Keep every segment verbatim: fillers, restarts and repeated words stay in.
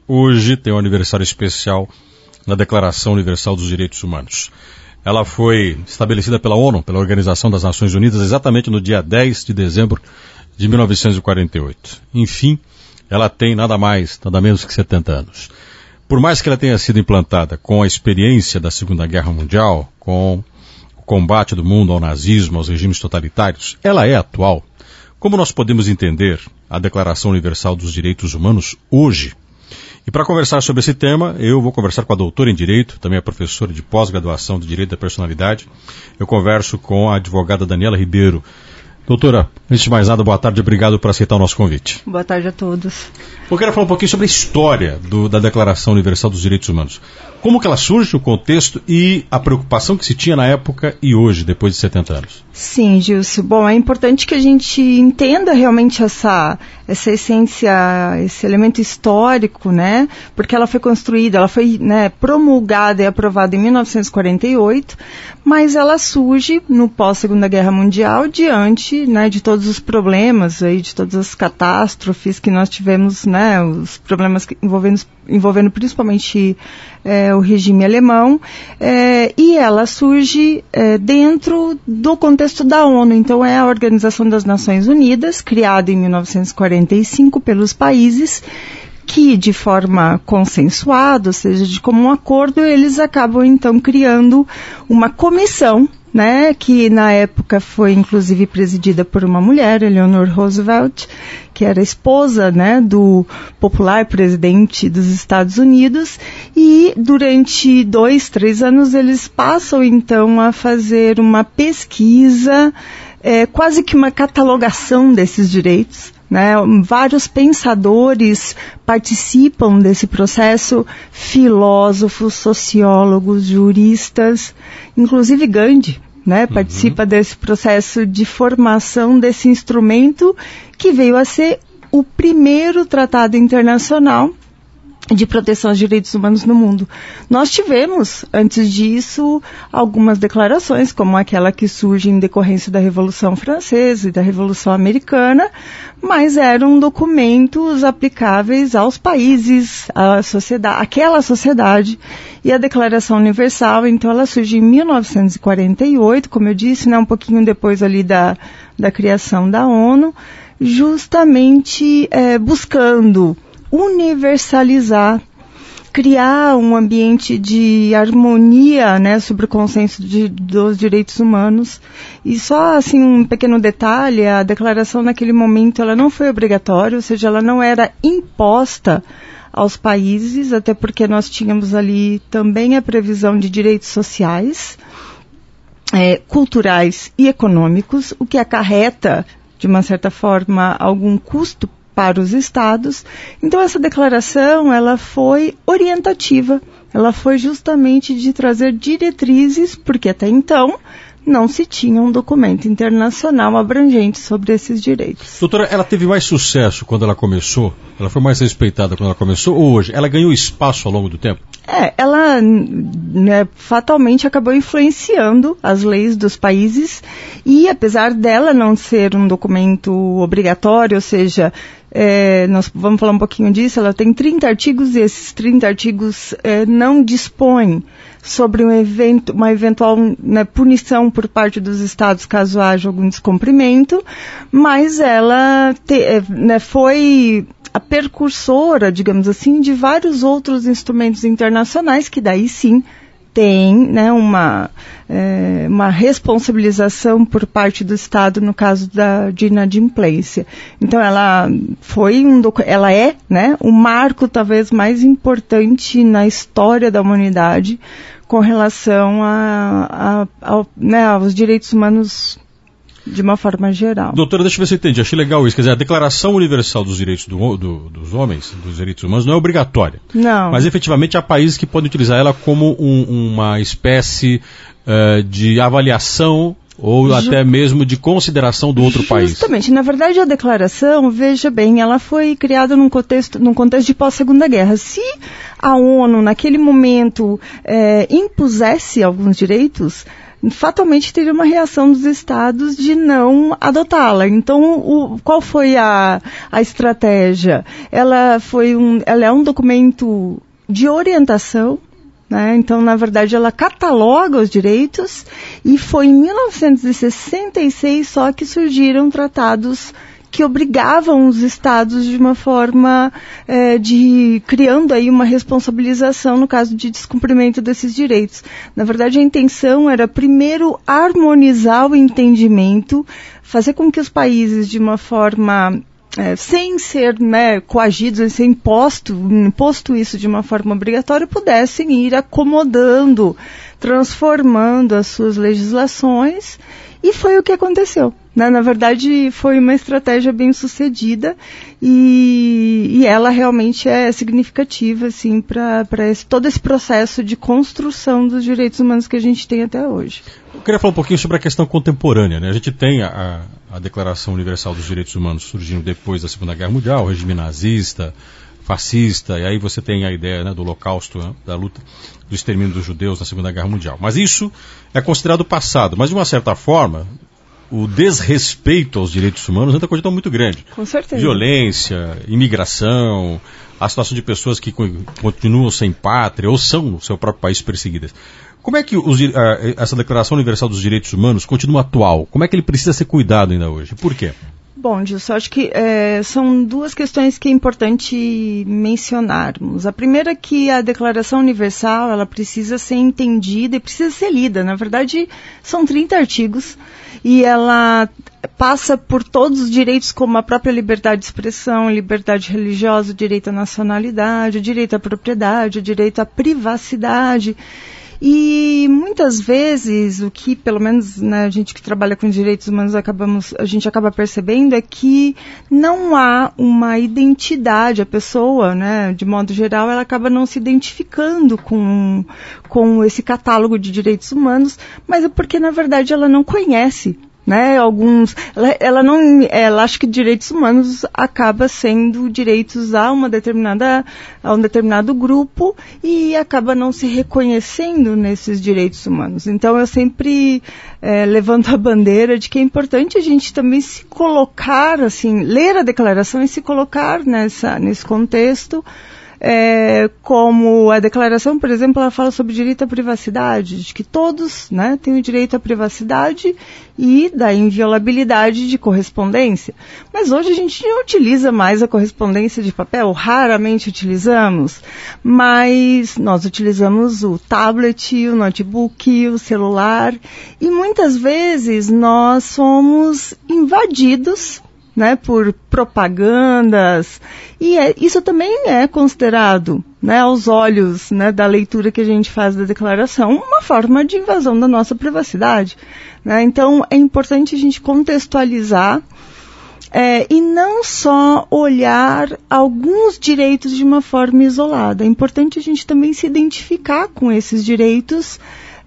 hoje tem um aniversário especial na Declaração Universal dos Direitos Humanos. Ela foi estabelecida pela ONU, pela Organização das Nações Unidas, exatamente no dia dez de dezembro de mil novecentos e quarenta e oito. Enfim, ela tem nada mais, nada menos que setenta anos. Por mais que ela tenha sido implantada com a experiência da Segunda Guerra Mundial, com o combate do mundo ao nazismo, aos regimes totalitários, ela é atual. Como nós podemos entender a Declaração Universal dos Direitos Humanos hoje? E para conversar sobre esse tema, eu vou conversar com a doutora em Direito, também a professora de pós-graduação de Direito da Personalidade. Eu converso com a advogada Daniela Ribeiro. Doutora, antes de mais nada, boa tarde, obrigado por aceitar o nosso convite. Boa tarde a todos. Eu quero falar um pouquinho sobre a história do, da Declaração Universal dos Direitos Humanos. Como que ela surge, o contexto e a preocupação que se tinha na época e hoje, depois de setenta anos? Sim, Gilson. Bom, é importante que a gente entenda realmente essa, essa essência, esse elemento histórico, né? Porque ela foi construída, ela foi, né, promulgada e aprovada em mil novecentos e quarenta e oito, mas ela surge no pós-Segunda Guerra Mundial diante, né, de todos os problemas, aí, de todas as catástrofes que nós tivemos, né, os problemas envolvendo, envolvendo principalmente é, o regime alemão, é, e ela surge é, dentro do contexto da ONU. Então é a Organização das Nações Unidas, criada em mil novecentos e quarenta e cinco pelos países, que de forma consensuada, ou seja, de comum acordo, eles acabam então criando uma comissão, né, que na época foi inclusive presidida por uma mulher, Eleanor Roosevelt, que era esposa, né, do popular presidente dos Estados Unidos, e durante dois, três anos eles passam então a fazer uma pesquisa, é, quase que uma catalogação desses direitos, né? Vários pensadores participam desse processo, filósofos, sociólogos, juristas, inclusive Gandhi, né, participa uhum. desse processo de formação desse instrumento que veio a ser o primeiro tratado internacional de proteção aos direitos humanos no mundo. Nós tivemos, antes disso, algumas declarações, como aquela que surge em decorrência da Revolução Francesa e da Revolução Americana, mas eram documentos aplicáveis aos países, à sociedade, àquela sociedade. E a Declaração Universal, então, ela surge em mil novecentos e quarenta e oito, como eu disse, né, um pouquinho depois ali da, da criação da ONU, justamente é, buscando universalizar, criar um ambiente de harmonia, né, sobre o consenso de, dos direitos humanos. E só, assim, um pequeno detalhe, a declaração naquele momento, ela não foi obrigatória, ou seja, ela não era imposta aos países, até porque nós tínhamos ali também a previsão de direitos sociais, é, culturais e econômicos, o que acarreta, de uma certa forma, algum custo para os estados. Então essa declaração, ela foi orientativa, ela foi justamente de trazer diretrizes, porque até então não se tinha um documento internacional abrangente sobre esses direitos. Doutora, ela teve mais sucesso quando ela começou? Ela foi mais respeitada quando ela começou ou hoje? Ela ganhou espaço ao longo do tempo? É, ela, né, fatalmente acabou influenciando as leis dos países e, apesar dela não ser um documento obrigatório, ou seja, é, nós vamos falar um pouquinho disso, ela tem trinta artigos e esses trinta artigos é, não dispõem sobre um evento, uma eventual, né, punição por parte dos estados caso haja algum descumprimento, mas ela te, né, foi a precursora, digamos assim, de vários outros instrumentos internacionais que daí sim tem, né, uma, é, uma responsabilização por parte do Estado no caso da, de inadimplência. Então ela foi um, ela é, né, o marco talvez mais importante na história da humanidade com relação a, a, ao, né, aos direitos humanos de uma forma geral. Doutora, deixa eu ver se eu entendi. Achei legal isso. Quer dizer, a Declaração Universal dos Direitos do, do, dos Homens, dos Direitos Humanos, não é obrigatória. Não. Mas, efetivamente, há países que podem utilizar ela como um, uma espécie uh, de avaliação ou Ju... até mesmo de consideração do outro Justamente. país. Justamente. Na verdade, a declaração, veja bem, ela foi criada num contexto, num contexto de pós-Segunda Guerra. Se a ONU, naquele momento, é, impusesse alguns direitos, fatalmente teria uma reação dos estados de não adotá-la. Então, o, qual foi a, a estratégia? Ela, foi um, ela é um documento de orientação, né? Então, na verdade, ela cataloga os direitos, e foi em mil novecentos e sessenta e seis só que surgiram tratados que obrigavam os estados de uma forma é, de criando aí uma responsabilização no caso de descumprimento desses direitos. Na verdade, a intenção era primeiro harmonizar o entendimento, fazer com que os países de uma forma é, sem ser, né, coagidos, sem ser imposto, imposto isso de uma forma obrigatória, pudessem ir acomodando, transformando as suas legislações, e foi o que aconteceu. Na verdade, foi uma estratégia bem sucedida, e, e ela realmente é significativa, assim, para todo esse processo de construção dos direitos humanos que a gente tem até hoje. Eu queria falar um pouquinho sobre a questão contemporânea, né? A gente tem a, a Declaração Universal dos Direitos Humanos surgindo depois da Segunda Guerra Mundial, o regime nazista, fascista, e aí você tem a ideia, né, do Holocausto, né, da luta do extermínio dos judeus na Segunda Guerra Mundial. Mas isso é considerado passado, mas de uma certa forma o desrespeito aos direitos humanos ainda continua muito grande. Com certeza. Violência, imigração, a situação de pessoas que continuam sem pátria ou são no seu próprio país perseguidas. Como é que os, essa Declaração Universal dos Direitos Humanos continua atual? Como é que ele precisa ser cuidado ainda hoje? Por quê? Bom, Gilson, acho que é, são duas questões que é importante mencionarmos. A primeira é que a Declaração Universal, ela precisa ser entendida e precisa ser lida. Na verdade, são trinta artigos, e ela passa por todos os direitos, como a própria liberdade de expressão, liberdade religiosa, o direito à nacionalidade, o direito à propriedade, o direito à privacidade. E muitas vezes o que, pelo menos, né, a gente que trabalha com direitos humanos, acabamos, a gente acaba percebendo é que não há uma identidade. A pessoa, né, de modo geral, ela acaba não se identificando com, com esse catálogo de direitos humanos, mas é porque, na verdade, ela não conhece. Né, alguns, ela, ela não, ela acha que direitos humanos acaba sendo direitos a uma determinada, a um determinado grupo, e acaba não se reconhecendo nesses direitos humanos. Então eu sempre é, levanto a bandeira de que é importante a gente também se colocar, assim, ler a declaração e se colocar nessa, nesse contexto. É, como a declaração, por exemplo, ela fala sobre direito à privacidade, de que todos, né, têm o direito à privacidade e da inviolabilidade de correspondência. Mas hoje a gente não utiliza mais a correspondência de papel, raramente utilizamos, mas nós utilizamos o tablet, o notebook, o celular, e muitas vezes nós somos invadidos, né, por propagandas, e é, isso também é considerado, né, aos olhos, né, da leitura que a gente faz da declaração, uma forma de invasão da nossa privacidade, né? Então é importante a gente contextualizar é, e não só olhar alguns direitos de uma forma isolada. É importante a gente também se identificar com esses direitos.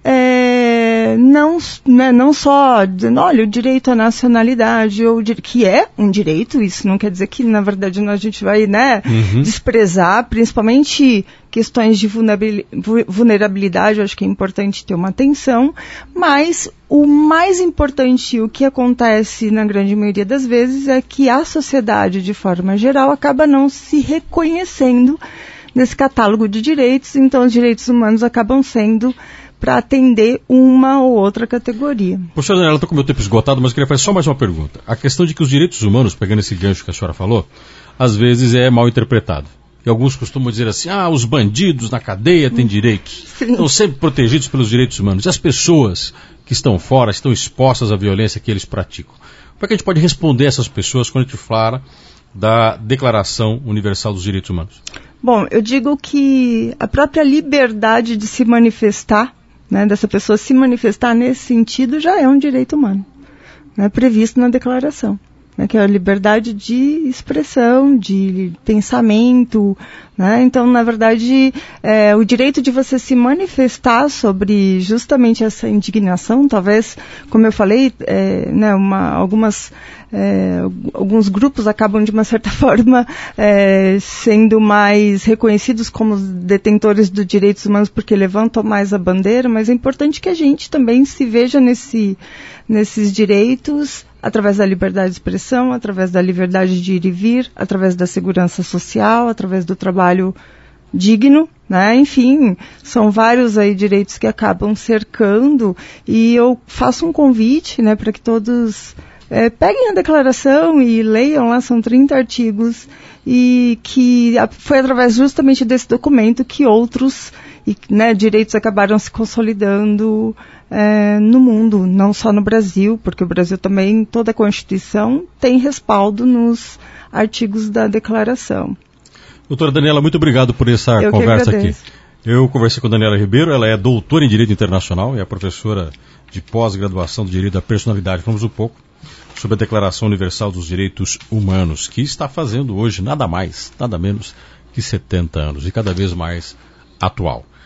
É, não, né, não só dizendo, olha, o direito à nacionalidade, ou que é um direito, isso não quer dizer que, na verdade, a gente vai, né, uhum. desprezar, principalmente questões de vulnerabilidade, eu acho que é importante ter uma atenção, mas o mais importante, o que acontece na grande maioria das vezes, é que a sociedade, de forma geral, acaba não se reconhecendo nesse catálogo de direitos, então os direitos humanos acabam sendo para atender uma ou outra categoria. Professora Daniela, estou com o meu tempo esgotado, mas eu queria fazer só mais uma pergunta. A questão de que os direitos humanos, pegando esse gancho que a senhora falou, às vezes é mal interpretado. E alguns costumam dizer assim, ah, os bandidos na cadeia têm direitos, Sim. estão sempre protegidos pelos direitos humanos. E as pessoas que estão fora, estão expostas à violência que eles praticam. Como é que a gente pode responder a essas pessoas quando a gente fala da Declaração Universal dos Direitos Humanos? Bom, eu digo que a própria liberdade de se manifestar, né, dessa pessoa se manifestar nesse sentido, já é um direito humano, né, previsto na declaração. né, que é a liberdade de expressão, de pensamento, né? Então, na verdade, é, o direito de você se manifestar sobre justamente essa indignação, talvez, como eu falei, é, né, uma, algumas, é, alguns grupos acabam, de uma certa forma, é, sendo mais reconhecidos como detentores dos direitos humanos porque levantam mais a bandeira, mas é importante que a gente também se veja nesse, nesses direitos através da liberdade de expressão, através da liberdade de ir e vir, através da segurança social, através do trabalho digno, né? Enfim, são vários aí direitos que acabam cercando, e eu faço um convite, né, para que todos é, peguem a declaração e leiam lá, são trinta artigos, e que foi através justamente desse documento que outros e, né, direitos acabaram se consolidando é, no mundo, não só no Brasil, porque o Brasil também, toda a Constituição tem respaldo nos artigos da declaração. Doutora Daniela, muito obrigado por essa Eu conversa aqui. Eu conversei com a Daniela Ribeiro, ela é doutora em Direito Internacional e é professora de pós-graduação do Direito da Personalidade. Falamos um pouco sobre a Declaração Universal dos Direitos Humanos, que está fazendo hoje nada mais, nada menos que setenta anos e cada vez mais atual.